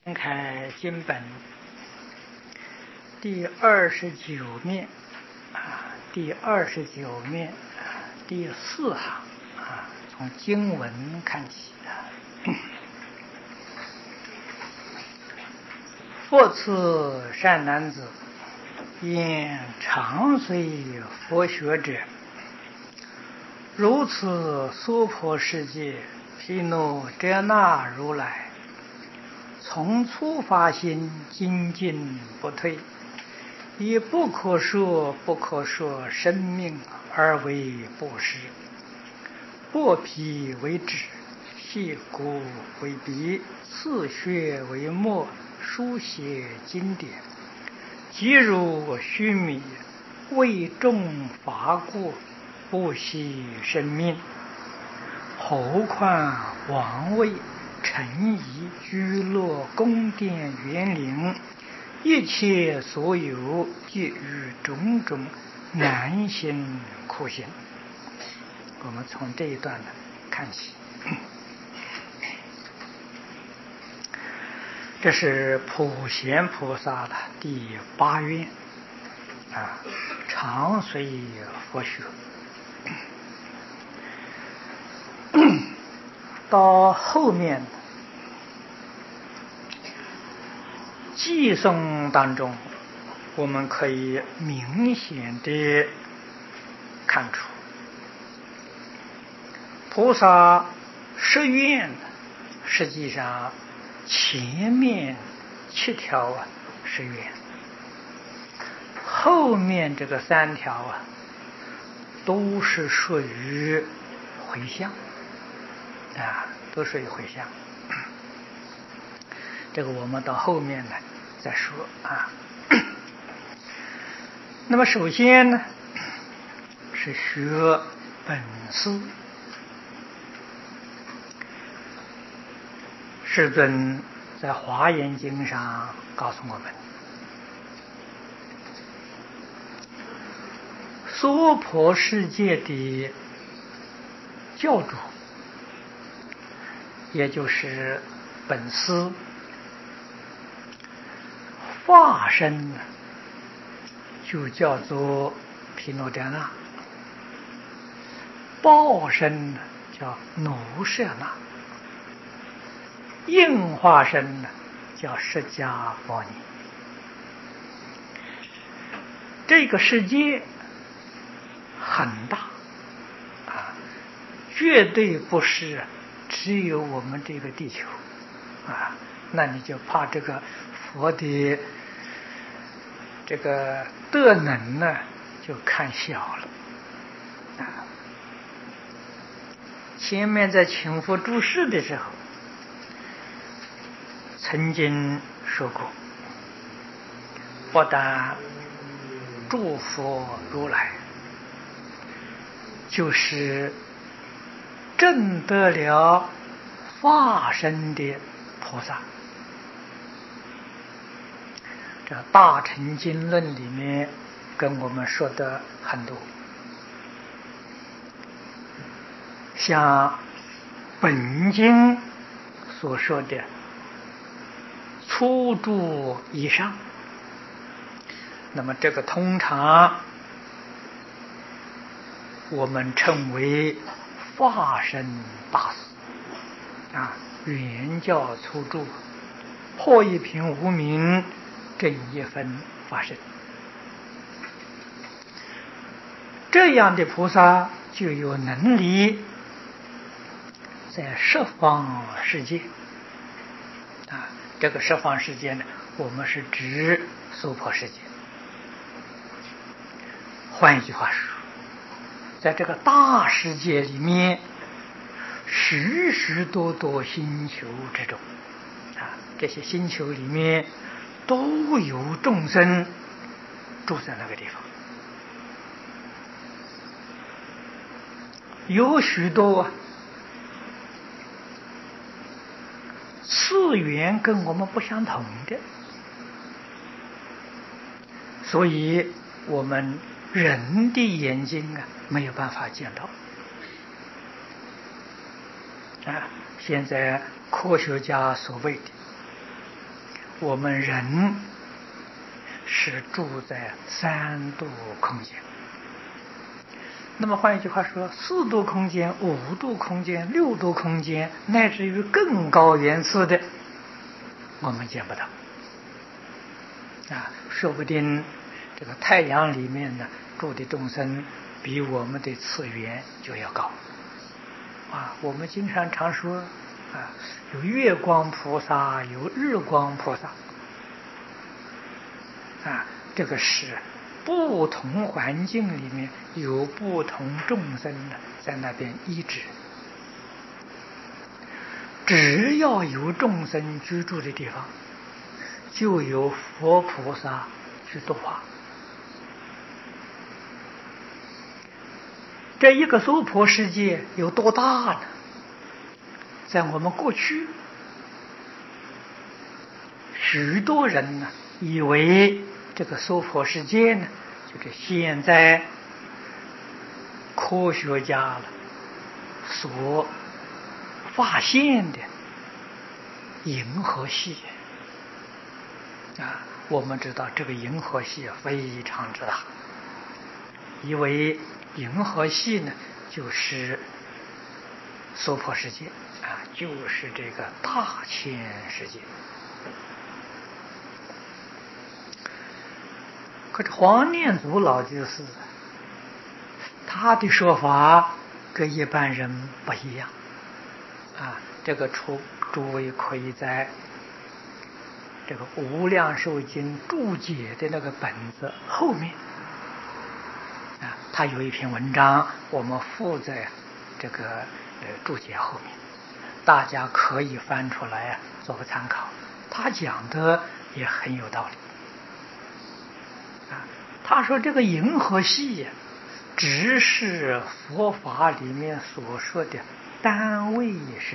翻开经本第29面第29面第4行从经文看起复次善男子，因常随佛学者，如此娑婆世界，毗卢遮那如来，从初发心，精进不退，以不可说不可说生命而为布施，剥皮为纸，细骨为笔，刺血为墨，书写经典，即如须弥，为众法故，不惜生命。何况王位、臣仪、居乐、宫殿、园林，一切所有，皆于种种难行苦行。我们从这一段看起，这是普贤菩萨的第8愿常随佛学。到后面偈颂当中，我们可以明显的看出，菩萨誓愿实际上前面7条誓愿，后面这个3条都是属于回向都属于回向。这个我们到后面再说那么首先呢，是学本师。世尊在华严经上告诉我们，娑婆世界的教主，也就是本师，化身就叫做毗卢遮那，报身叫奴舍那，应化身叫释迦牟尼。这个世界很大绝对不是只有我们这个地球那你就怕这个佛的这个德能呢就看小了前面在请佛住世的时候曾经说过，不但诸佛如来，就是证得了化身的菩萨。这大乘经论里面跟我们说的很多，像本经所说的初住以上，那么这个通常我们称为化身大士原教初住，破一品无明，正一分法身。这样的菩萨就有能力在十方世界这个十方世界呢，我们是指娑婆世界。换一句话说，在这个大世界里面，许许多多星球之中这些星球里面都有众生住在那个地方，有许多次元跟我们不相同的，所以我们人的眼睛没有办法见到现在科学家所谓的我们人是住在三度空间。那么换一句话说，4度空间、5度空间、6度空间，乃至于更高元次的，我们见不到。说不定这个太阳里面呢住的众生，比我们的次元就要高。我们经常说有月光菩萨，有日光菩萨。这个是不同环境里面有不同众生的在那边医治。只要有众生居住的地方，就有佛菩萨去度化。这一个娑婆世界有多大呢？在我们过去，许多人呢以为这个娑婆世界呢，就是现在科学家所发现的银河系。我们知道这个银河系非常之大，以为银河系呢就是娑婆世界就是这个大千世界。可是黄念祖老居士他的说法跟一般人不一样这个诸位可以在这个《无量寿经》注解的那个本子后面他有一篇文章，我们附在这个注解后面，大家可以翻出来做个参考。他讲的也很有道理他说这个银河系只是佛法里面所说的单位世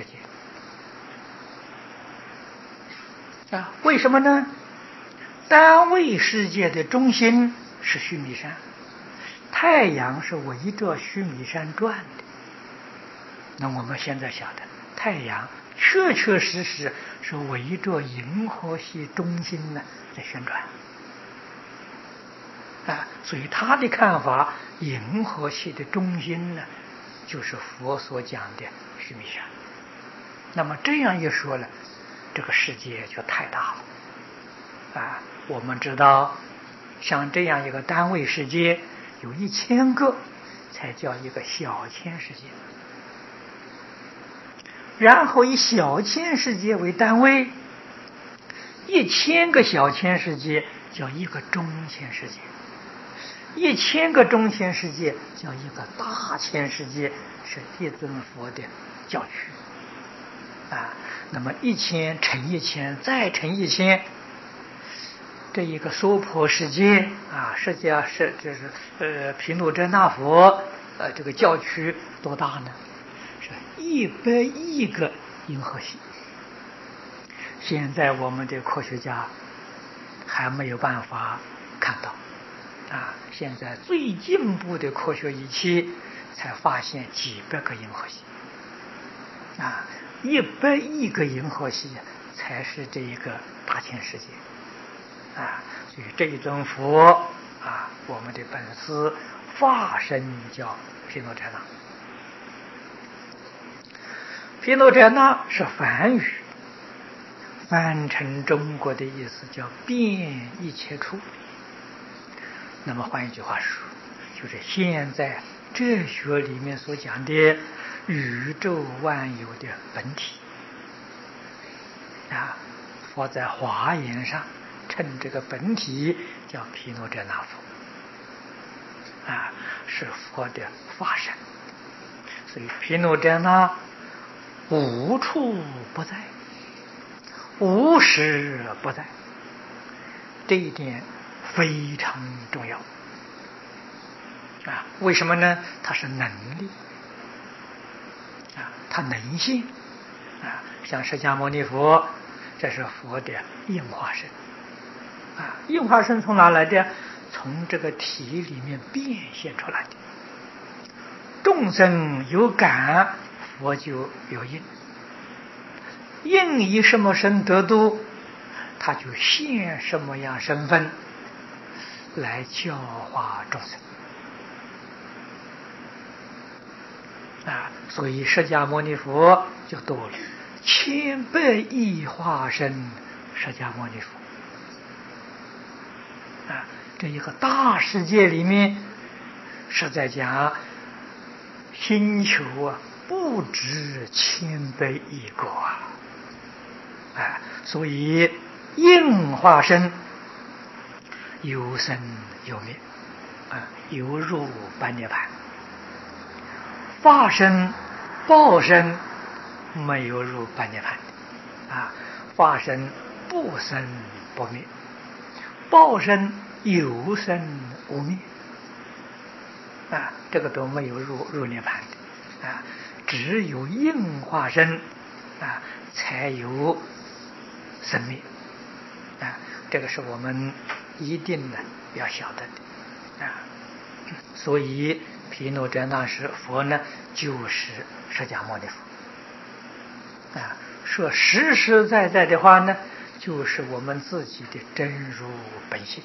界为什么呢？单位世界的中心是须弥山，太阳是围着须弥山转的。那我们现在晓得，太阳确确实实是围着银河系中心呢在旋转所以他的看法，银河系的中心呢就是佛所讲的须弥山。那么这样一说呢，这个世界就太大了我们知道像这样一个单位世界有1000个才叫一个小千世界，然后以小千世界为单位，1000个小千世界叫一个中千世界，1000个中千世界叫一个大千世界，是一尊佛的教区那么1000乘1000再乘1000，这一个娑婆世界实际上是就是毗卢遮那佛这个教区多大呢？是100亿个银河系。现在我们的科学家还没有办法看到现在最进步的科学仪器才发现几百个银河系100亿个银河系才是这一个大千世界所以这一尊佛我们的本师化身叫毗卢遮那。毗卢遮那是梵语，翻成中国的意思叫遍一切处。那么换一句话说，就是现在哲学里面所讲的宇宙万有的本体佛在华严上称这个本体叫毗卢遮那佛是佛的化身。所以毗卢遮那无处不在，无时不在，这一点非常重要为什么呢？它是能力它能性像释迦牟尼佛，这是佛的应化身应化身从哪来的？从这个体里面变现出来的。众生有感，佛就有应。应以什么身得度？他他就现什么样身份来教化众生所以释迦牟尼佛就多了千百亿化身释迦牟尼佛这一个大世界里面，实在讲星球不止千百亿个所以应化身有生有灭有入般涅槃，化身报身没有入般涅槃化身不生不灭，报身有生无灭这个都没有入涅槃只有应化身才有生灭这个是我们一定的要晓得的所以毗卢遮那是佛呢，就是释迦牟尼佛说实实在在的话呢，就是我们自己的真如本性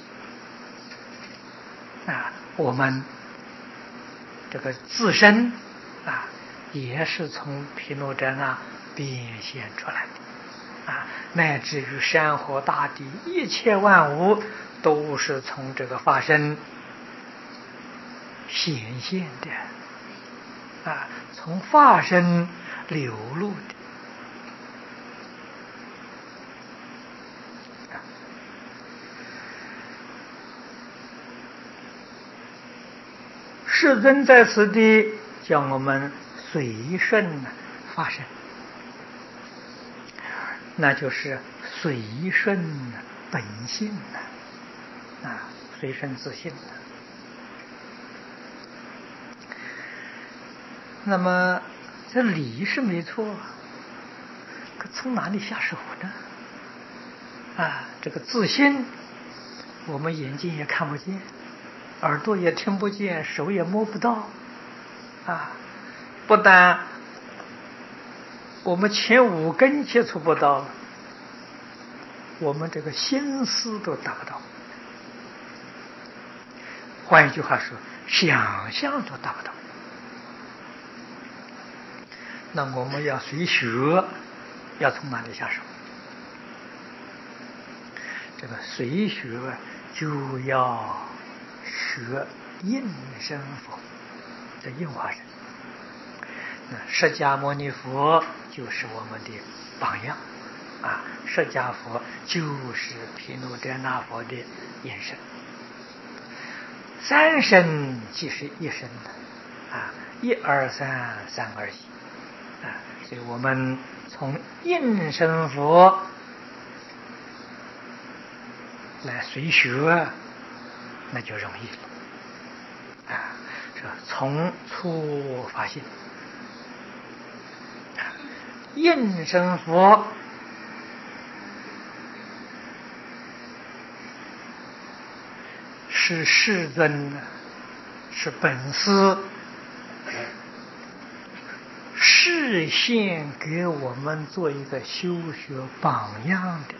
我们这个自身也是从毗卢遮那变现出来的乃至于山河大地一切万物都是从这个法身显现的从法身流露的世尊在此地叫我们随顺法身，那就是随顺本性随顺自性那么这理是没错可从哪里下手呢这个自性我们眼睛也看不见，耳朵也听不见，手也摸不到不但我们前五根接触不到，我们这个心思都达不到，换一句话说想象都达不到。那我们要随学，要从哪里下手？这个随学就要学应身佛的应化身，释迦牟尼佛就是我们的榜样释迦佛就是毗卢遮那佛的应身，三身即是一身一二三，三二一所以我们从应身佛来随学，那就容易了是从初发现应身佛是世尊，是本师示现给我们做一个修学榜样的，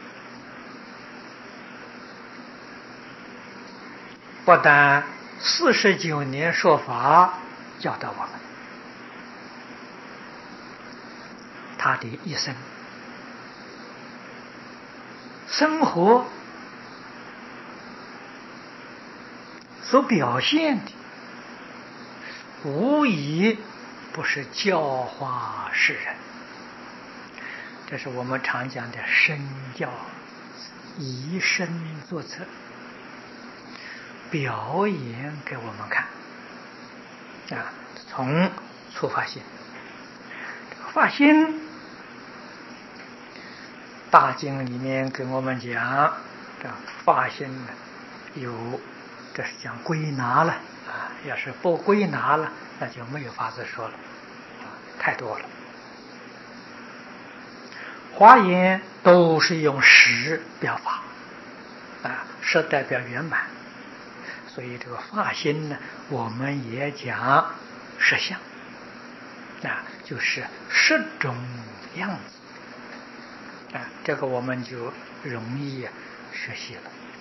不但49年说法教导我们，他的一生生活所表现的无疑不是教化世人，这是我们常讲的身教，以身作则，表演给我们看从初发心，发心大经里面跟我们讲这发心有，这是讲归纳了要是不归纳了那就没有法子说了太多了。华严都是用实表法实代表圆满，所以这个发心呢，我们也讲实相就是十种样子这个我们就容易学习了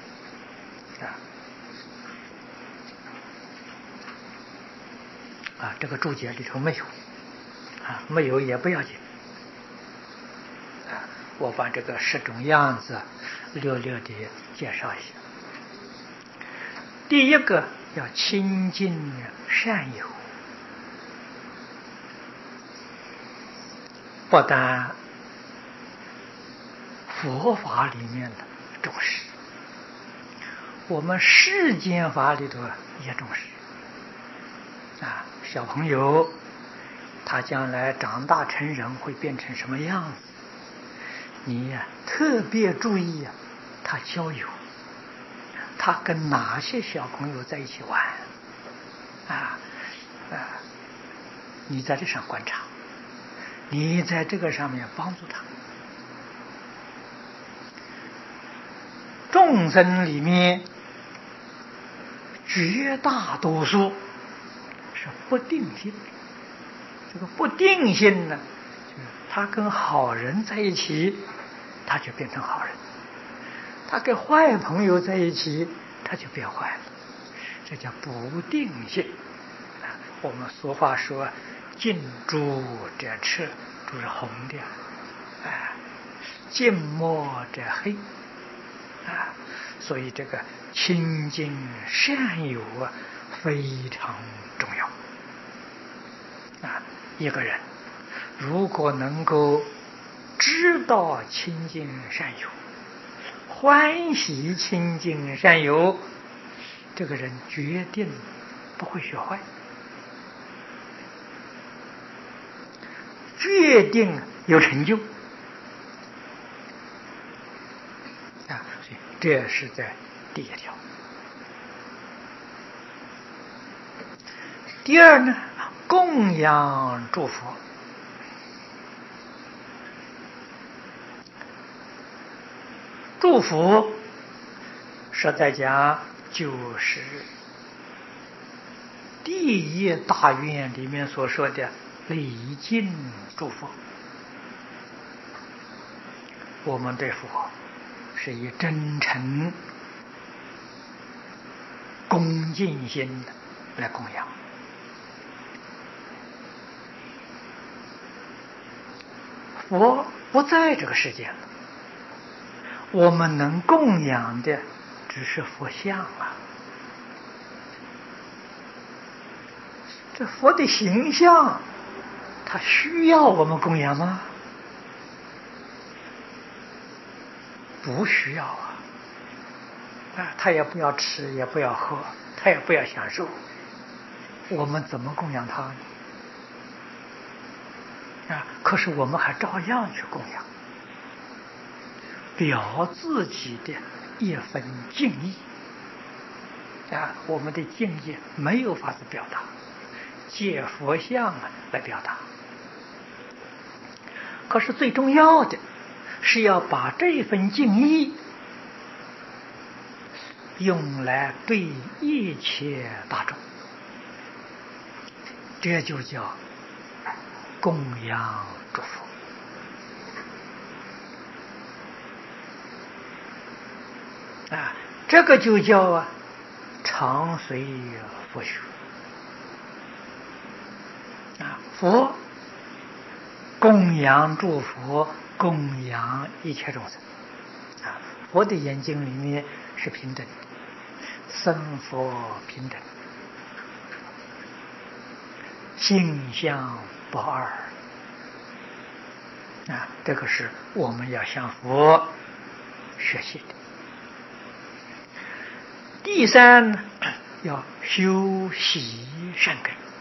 这个注解里头没有没有也不要紧我把这个10种样子略略地介绍一下。第一个要亲近善友，不但佛法里面的重视，我们世间法里头也重视小朋友他将来长大成人会变成什么样子，你特别注意他交友，他跟哪些小朋友在一起玩你在这上观察，你在这个上面帮助他。众生里面绝大多数是不定性，这个不定性呢，他跟好人在一起他就变成好人，他跟坏朋友在一起他就变坏了，这叫不定性我们俗话说近朱者赤，朱是红的近墨者黑所以这个亲近善友非常重要一个人如果能够知道亲近善友，欢喜亲近善友，这个人决定不会学坏，决定有成就所以这是在第一条。第二呢，供养诸佛。祝福实在讲就是第一大愿里面所说的礼敬诸佛。我们对佛是以真诚恭敬心来供养，佛不在这个世界了，我们能供养的只是佛像这佛的形象他需要我们供养吗？不需要他也不要吃，也不要喝，他也不要享受，我们怎么供养他呢？可是我们还照样去供养，表自己的一份敬意我们的敬意没有法子表达，借佛像来表达。可是最重要的是要把这份敬意用来对一切大众，这就叫供养诸佛这个就叫常随佛学佛供养诸佛，供养一切众生佛的眼睛里面是平等的，僧佛平等，性相不二这个是我们要向佛学习的。第三要修习善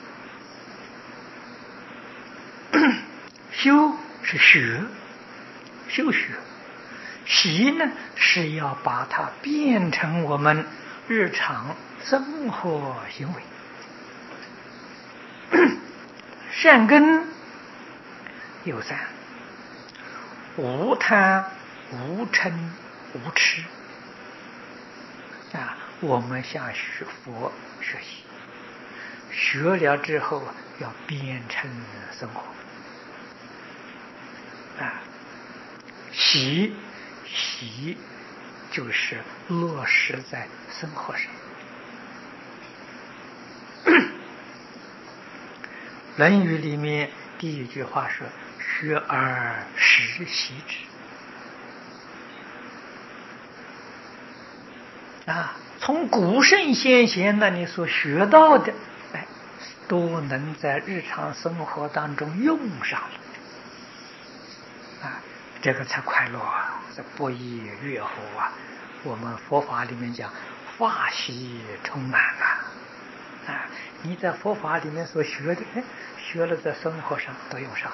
根，修是学，修学，习呢是要把它变成我们日常生活行为。善根有三：无贪、无嗔、无痴我们向佛学习，学了之后要变成生活习就是落实在生活上。论语里面第一句话说：“学而时习之。”从古圣先贤那里所学到的，都能在日常生活当中用上了，这个才快乐啊！这不亦乐乎啊！我们佛法里面讲，法喜充满了，你在佛法里面所学的，学了在生活上都用上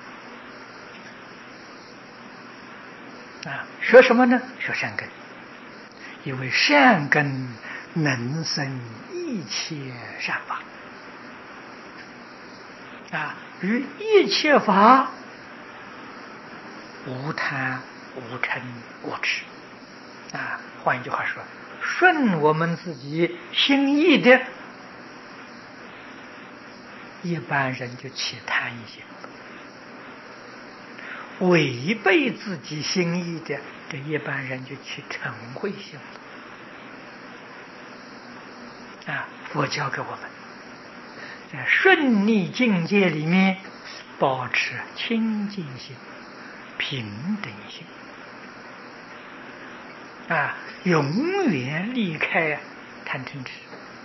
了。学什么呢？学善根。因为善根能生一切善法，于一切法无贪无嗔无痴。换一句话说，顺我们自己心意的，一般人就起贪心；违背自己心意的，这一般人就起嗔恚心。佛教给我们在顺逆境界里面保持清净心、平等心，永远离开贪嗔痴，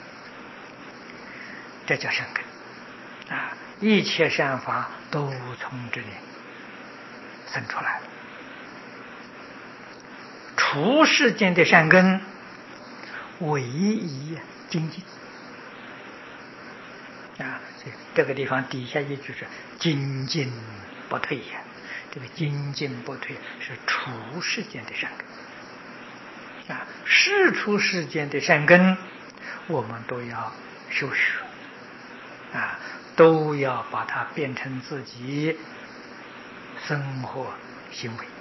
这叫善根。一切善法都从这里生出来了。处世间的善根，唯一精进。这个地方底下一句是精进不退呀。这个精进不退是处世间的善根。世出世间的善根，我们都要修学，都要把它变成自己生活行为。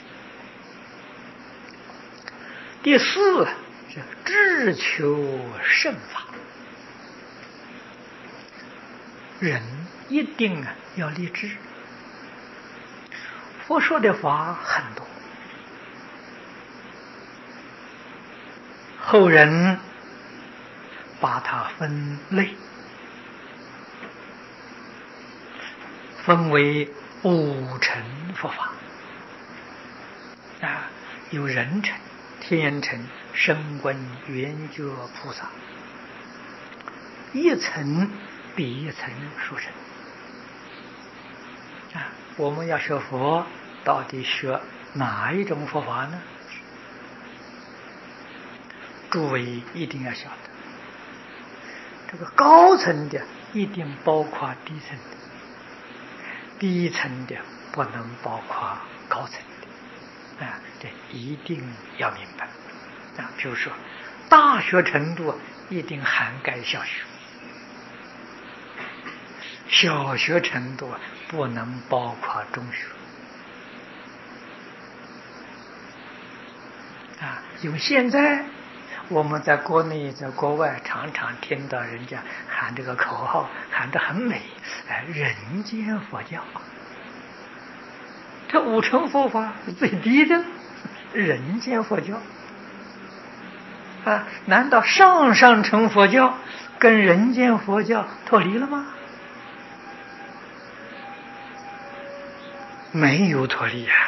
第四是志求胜法。人一定要立志。佛说的法很多，后人把它分类，分为5乘佛法。有人乘、天乘、声闻、缘觉、菩萨，一层比一层殊胜。我们要学佛，到底学哪一种佛法呢？诸位一定要晓得，这个高层的一定包括低层的，低层的不能包括高层的，这一定要明白。比如说大学程度一定涵盖小学，小学程度不能包括中学。因为现在我们在国内在国外常常听到人家喊这个口号，喊得很美，人间佛教。这5乘佛法是最低的人间佛教。难道上乘佛教跟人间佛教脱离了吗？没有脱离呀。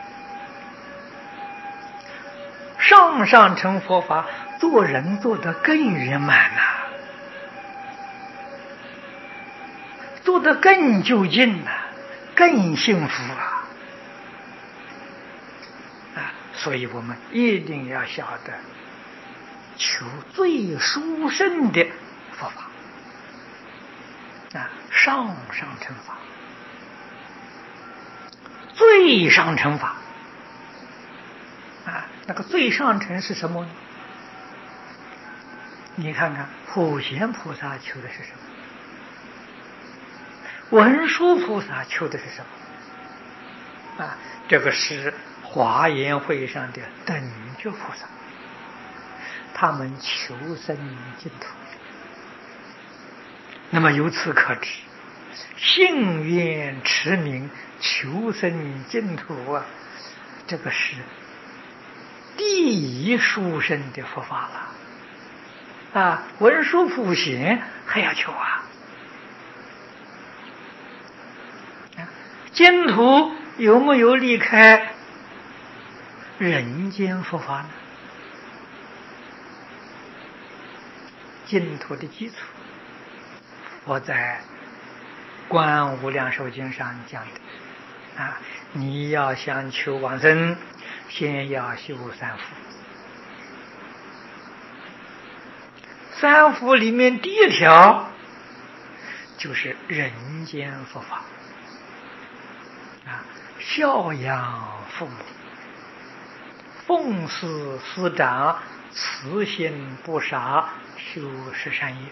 上乘佛法做人做得更圆满做得更究竟更幸福所以我们一定要晓得求最殊胜的佛法上乘法，最上乘法那个最上乘是什么呢？你看看普贤菩萨求的是什么？文殊菩萨求的是什么？这个是华严会上的等觉菩萨，他们求生净土。那么由此可知，信愿持名求生净土这个是第一殊胜的佛法了啊！文殊普贤还要求啊！净土有没有离开人间佛法呢？净土的基础，我在《观无量寿经》上讲的啊，你要想求往生，先要修三福。三福里面第一条就是人间佛法啊，孝养父母，奉事师长，慈心不杀，修十善业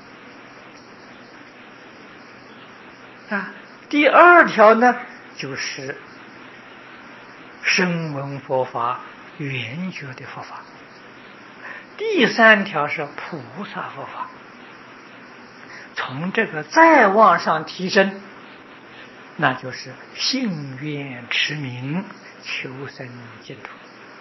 啊。第二条呢，就是声闻佛法、圆觉的佛法。第三条是菩萨佛法。从这个再往上提升，那就是信愿持名，求生净土。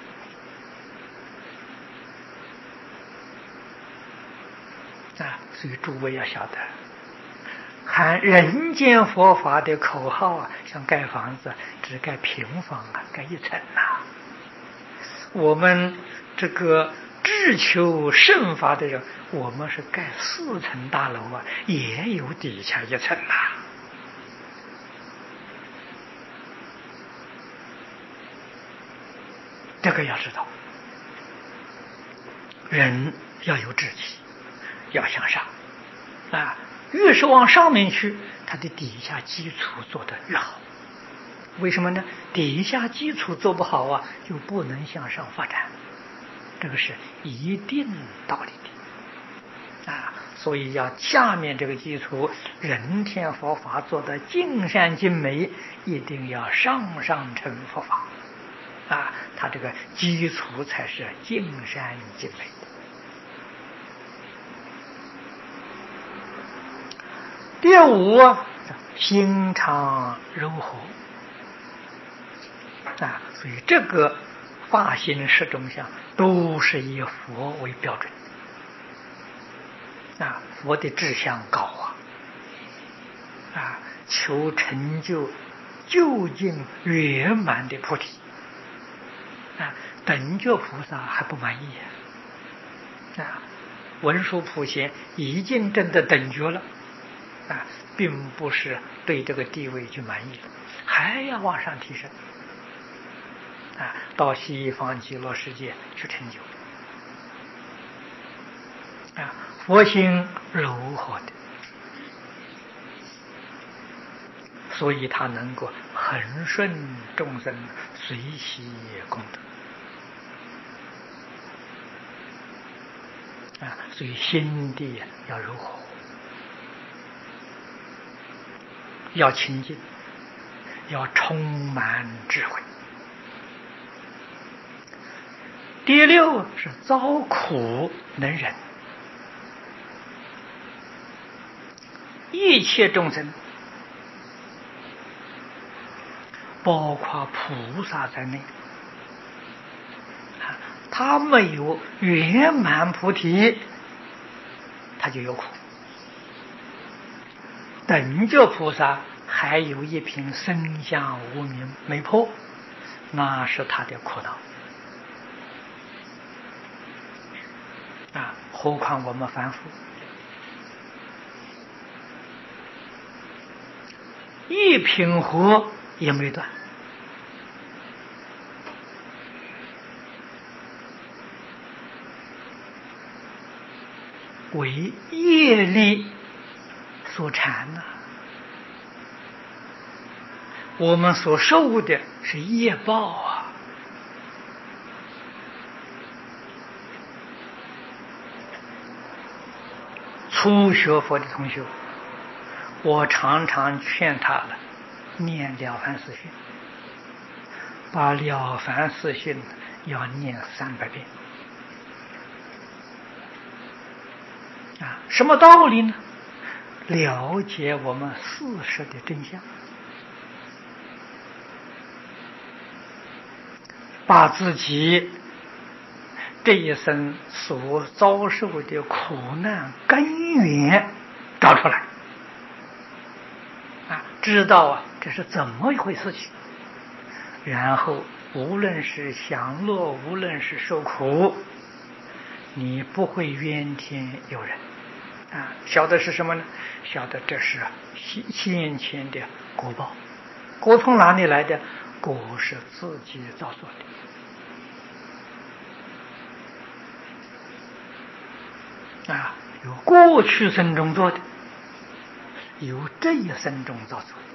啊，所以诸位要晓得，喊人间佛法的口号啊，像盖房子，只盖平房啊，盖一层啊。我们这个志求圣法的人，我们是盖4层大楼啊，也有底下一层啊。这个要知道，人要有志气，要向上啊，越是往上面去，它的底下基础做得越好。为什么呢？底下基础做不好啊，就不能向上发展，这个是一定道理的啊。所以要下面这个基础，人天佛法做得尽善尽美，一定要上乘佛法啊，它这个基础才是尽善尽美的。第5，心常柔和啊，所以这个发心十种相都是以佛为标准啊，佛的志向高啊，求成就究竟圆满的菩提啊，等觉菩萨还不满意啊，文殊普贤已经证得等觉了啊，并不是对这个地位就满意了，还要往上提升啊，到西方极乐世界去成就啊，佛心柔和的，所以他能够恒顺众生，随喜功德啊，所以心地要柔和，要清净，要充满智慧。第6是遭苦能忍，一切众生，包括菩萨在内，他没有圆满菩提，他就有苦。等觉菩萨还有一品生相无明没破，那是他的苦恼啊！何况我们凡夫，一品火也没断，为业力所缠呐。我们所受的是业报啊！初学佛的同学，我常常劝他了，念了凡四训，把了凡四训要念300遍啊！什么道理呢？了解我们事实的真相把自己这一生所遭受的苦难根源找出来，知道这是怎么一回事情，然后无论是享乐，无论是受苦，你不会怨天尤人，晓得是什么呢？晓得这是先前的果报，果从哪里来的？果是自己造作的，有过去生中做的，有这一生中造作的。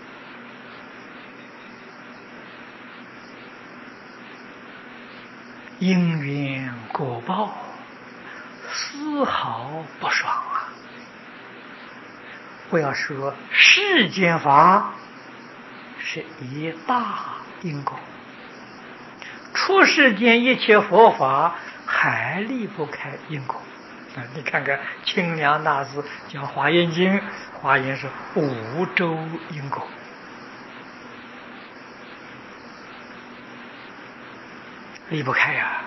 因缘果报丝毫不爽啊！不要说世间法是一大因果，出世间一切佛法还离不开因果。你看看清凉大师讲《华严经》，华严是五洲因果，离不开呀！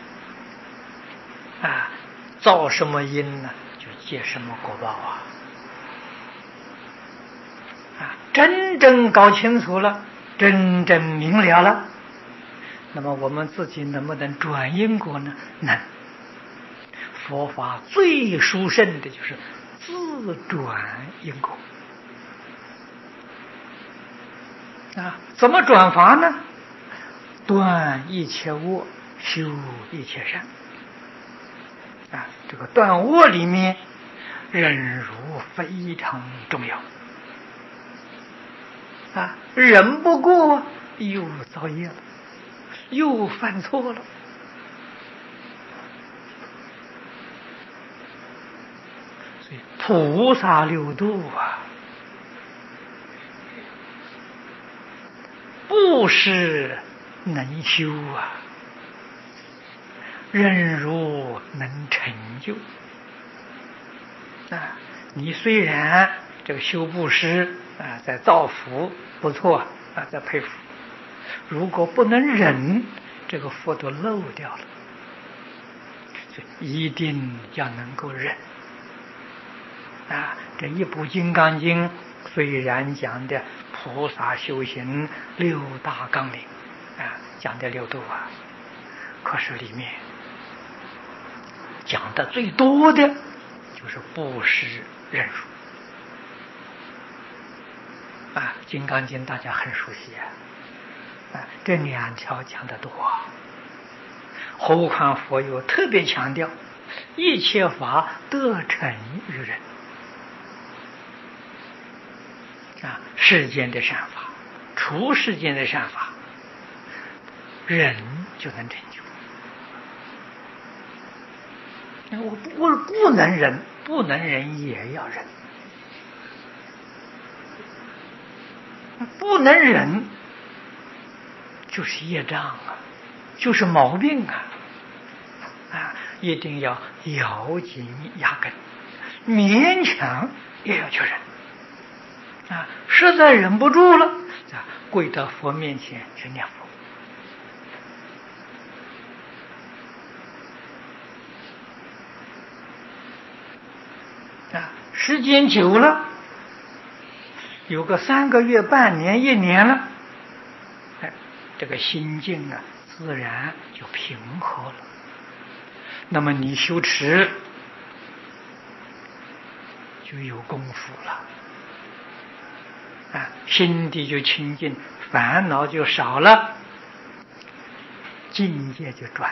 造什么因呢，就结什么果报真正搞清楚了，真正明了了，那么我们自己能不能转因果呢？能。佛法最殊胜的就是自转因果怎么转法呢？断一切恶，修一切善这个断恶里面忍辱非常重要忍不过又造业了，又犯错了。所以菩萨六度不是能修忍辱能成就你虽然这个修布施在造福不错在佩服，如果不能忍，这个福都漏掉了。所以一定要能够忍这一部《金刚经》虽然讲的菩萨修行六大纲领讲的六度可是里面讲的最多的就是布施忍辱《金刚经》大家很熟悉这两条讲得多何况佛又特别强调一切法得成于人世间的善法，除世间的善法，忍就能成就。我不能忍，不能忍也要忍，不能忍就是业障就是毛病一定要咬紧牙根，勉强也要去忍实在忍不住了跪到佛面前去念佛时间久了，有个3个月、半年、1年了，这个心境自然就平和了。那么你修持就有功夫了心地就清净，烦恼就少了，境界就转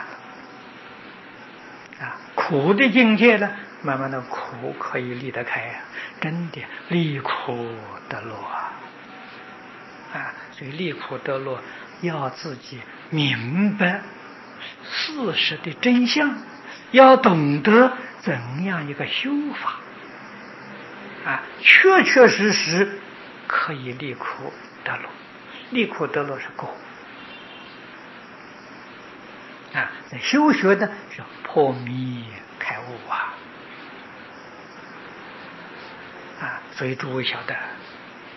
了苦的境界呢，慢慢的苦可以离得开真的离苦得乐所以离苦得乐要自己明白事实的真相，要懂得怎样一个修法确确实实可以离苦得乐。离苦得乐是果在修学的是破迷开悟所以诸位晓得，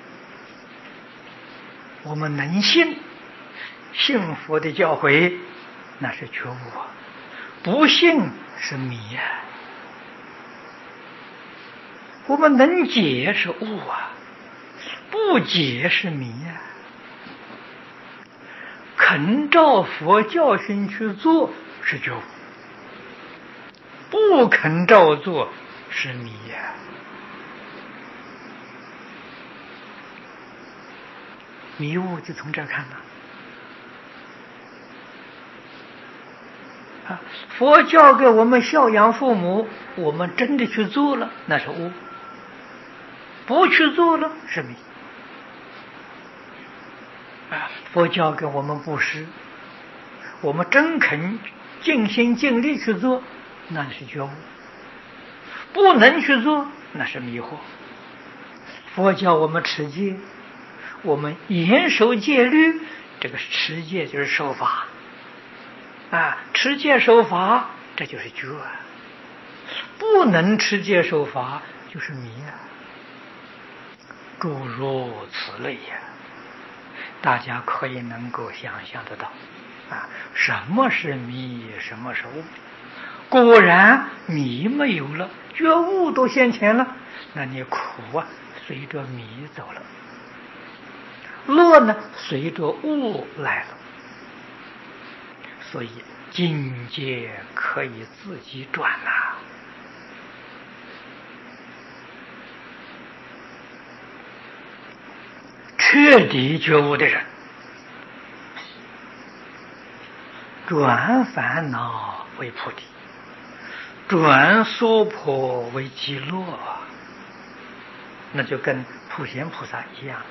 我们能信佛的教诲， 那是觉悟啊，不信是迷啊。我们能解是悟啊，不解是迷啊。肯照佛教训去做是觉悟，不肯照做是迷呀。迷悟就从这儿看了。佛教给我们孝养父母，我们真的去做了，那是悟；不去做了是迷。佛教给我们布施，我们真肯尽心尽力去做，那是觉悟；不能去做，那是迷惑。佛教我们持戒，我们严守戒律，这个持戒就是守法持戒守法，这就是觉；不能持戒守法，就是迷诸如此类呀。大家可以能够想象得到什么是迷，什么是悟。果然迷没有了，觉悟都现前了，那你苦随着迷走了，乐呢随着悟来了。所以境界可以自己转彻底觉悟的人，转烦恼为菩提，转娑婆为极乐，那就跟普贤菩萨一样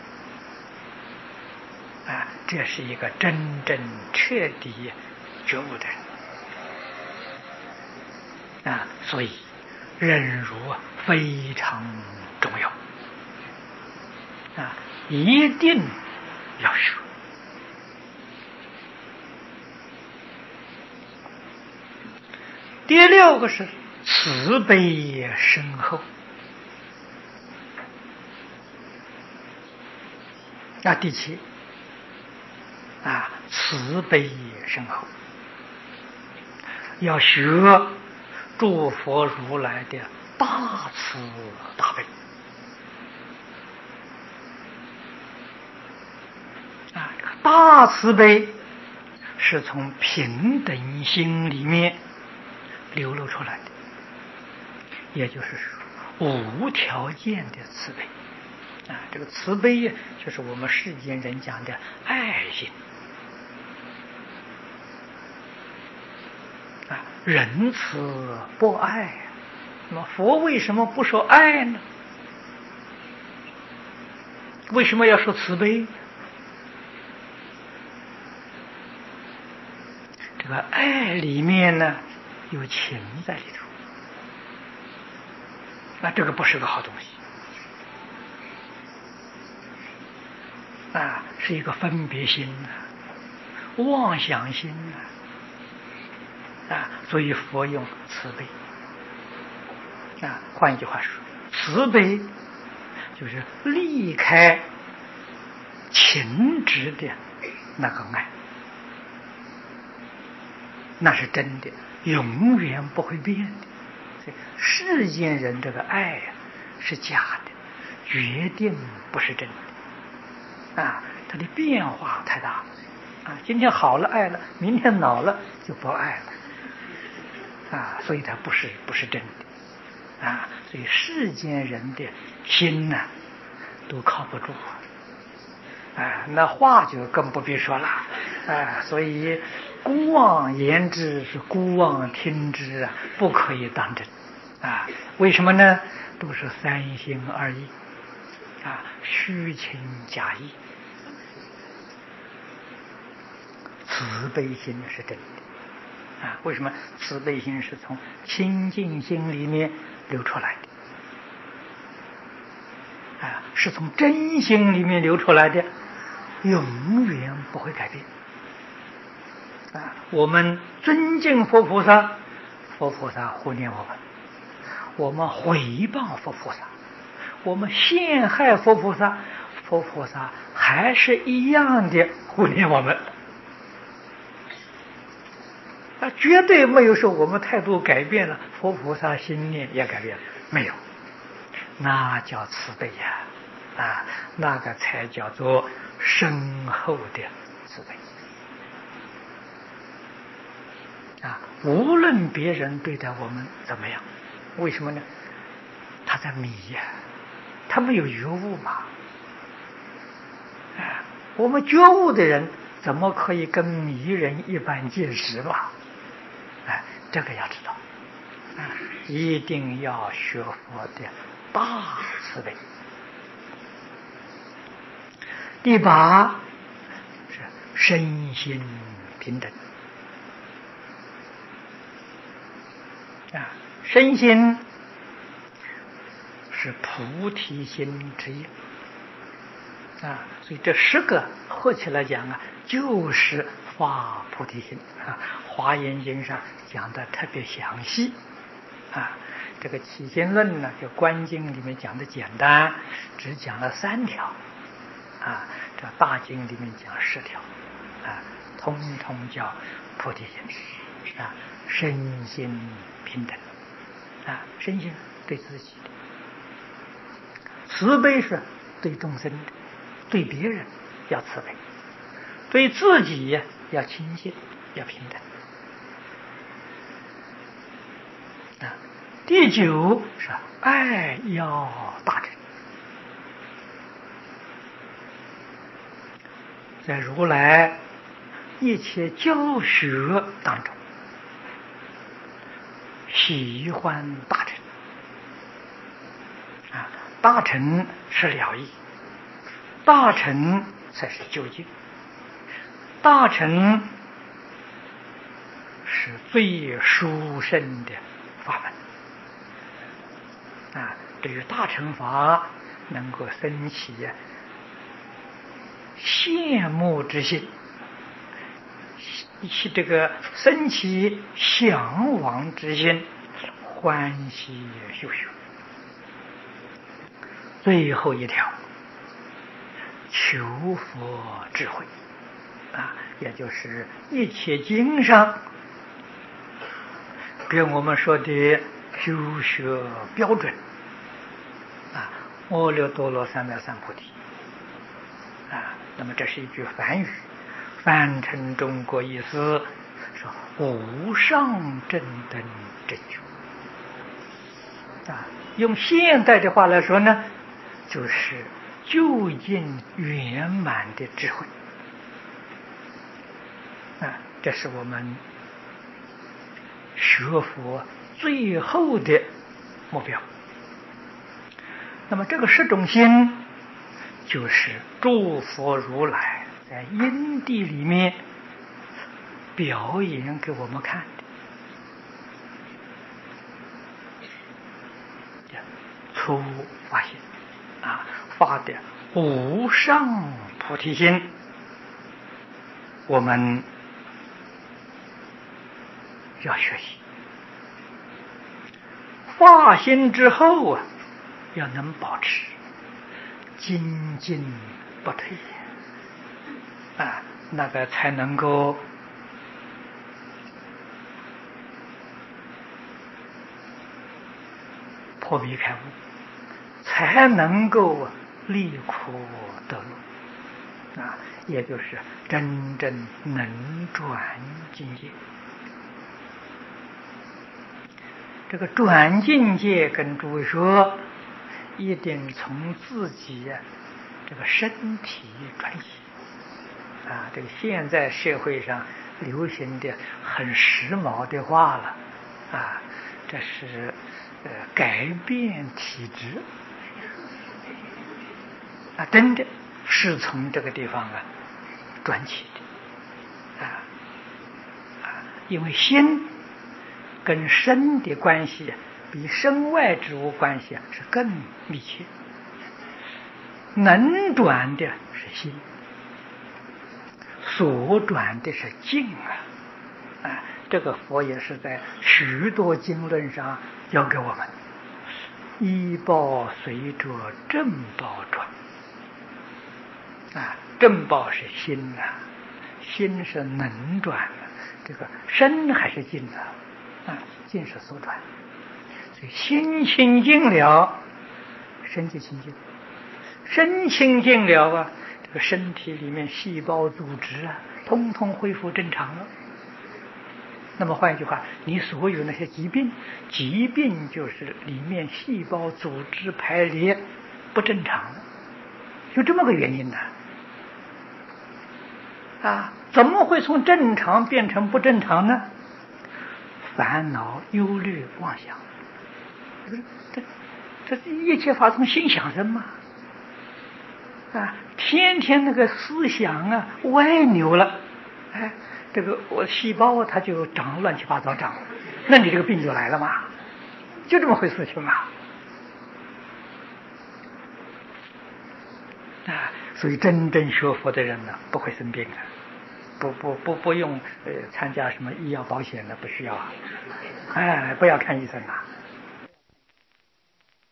了这是一个真正彻底觉悟的人所以忍辱非常重要一定要学。第六个是慈悲深厚第七慈悲深厚，要学诸佛如来的大慈大悲大慈悲是从平等心里面流露出来的，也就是说无条件的慈悲这个慈悲就是我们世间人讲的爱心仁慈不爱。那么佛为什么不说爱呢？为什么要说慈悲？这个爱里面呢有情在里头这个不是个好东西是一个分别心妄想心所以佛用慈悲换一句话说，慈悲就是离开情执的那个爱，那是真的，永远不会变的。所以世间人这个爱是假的，决定不是真的它的变化太大今天好了爱了，明天恼了就不爱了所以它不是真的所以世间人的心都靠不住那话就更不必说了所以姑妄言之是姑妄听之不可以当真为什么呢？都是三心二意虚情假意。慈悲心是真的为什么慈悲心是从清净心里面流出来的是从真心里面流出来的，永远不会改变我们尊敬佛菩萨，佛菩萨护念我们；我们毁谤佛菩萨，我们陷害佛菩萨，佛菩萨还是一样的护念我们绝对没有说我们态度改变了，佛菩萨心念也改变了，没有，那叫慈悲呀，那个才叫做深厚的慈悲无论别人对待我们怎么样，为什么呢？他在迷他没有觉悟嘛。我们觉悟的人怎么可以跟迷人一般见识嘛？这个要知道一定要学佛的大慈悲。第八是身心平等身心是菩提心之一所以这10个合起来讲就是发菩提心华严经上讲的特别详细这个起心论呢，就观经里面讲的简单，只讲了3条这大经里面讲10条通通叫菩提心身心平等身心对自己的，慈悲是对众生的，对别人要慈悲，对自己要亲近，要平等第9是爱要大乘。在如来一切教学当中，喜欢大乘大乘是了义，大乘才是究竟，大乘是最殊胜的法门对于大乘法能够生起羡慕之心，这个生起向往之心，欢喜修学。最后一条，求佛智慧也就是一切经上给我们说的修学标准阿耨多罗三藐三菩提那么这是一句梵语，翻成中国意思说无上正等正觉用现代的话来说呢，就是究竟圆满的智慧这是我们学佛最后的目标。那么这个10种心就是诸佛如来在因地里面表演给我们看的初发心发的无上菩提心，我们要学习。发心之后要能保持精进不退那个才能够破迷开悟，才能够离苦得乐也就是真正能转境界。这个转境界跟诸位说，一定从自己这个身体转起这个现在社会上流行的很时髦的话了这是改变体质真的是从这个地方转起的因为心跟身的关系比身外之物关系是更密切，能转的是心，所转的是境这个佛也是在许多经论上教给我们，依报随着正报转正报是心心是能转的， 这个身还是净的，净是所转。所以心清净了，身就清净；身清净了啊，这个身体里面细胞组织通通恢复正常了。那么换一句话，你所有那些疾病就是里面细胞组织排列不正常了，就这么个原因呢。怎么会从正常变成不正常呢？烦恼、忧虑、妄想，这一切法从心想生嘛。天天那个思想歪扭了，这个我细胞它就长乱七八糟长，那你这个病就来了嘛，就这么回事情嘛。所以真正学佛的人呢，不会生病的，不用参加什么医药保险的，不需要不要看医生